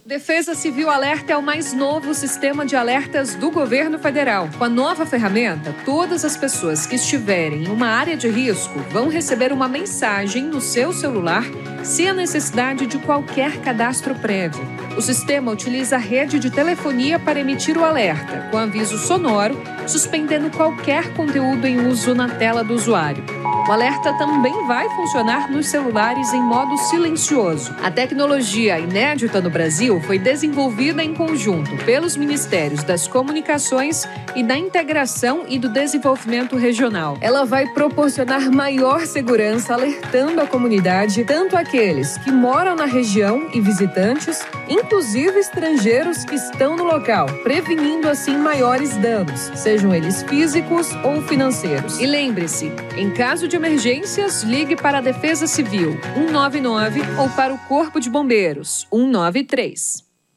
Defesa Civil Alerta é o mais novo sistema de alertas do governo federal. Com a nova ferramenta, todas as pessoas que estiverem em uma área de risco vão receber uma mensagem no seu celular sem a necessidade de qualquer cadastro prévio. O sistema utiliza a rede de telefonia para emitir o alerta, com aviso sonoro, suspendendo qualquer conteúdo em uso na tela do usuário. O alerta também vai funcionar nos celulares em modo silencioso. A tecnologia inédita no Brasil foi desenvolvida em conjunto pelos Ministérios das Comunicações e da Integração e do Desenvolvimento Regional. Ela vai proporcionar maior segurança, alertando a comunidade, tanto aqueles que moram na região e visitantes, inclusive estrangeiros que estão no local, prevenindo assim maiores danos, sejam eles físicos ou financeiros. E lembre-se, em caso de emergências, ligue para a Defesa Civil 199 ou para o Corpo de Bombeiros 193.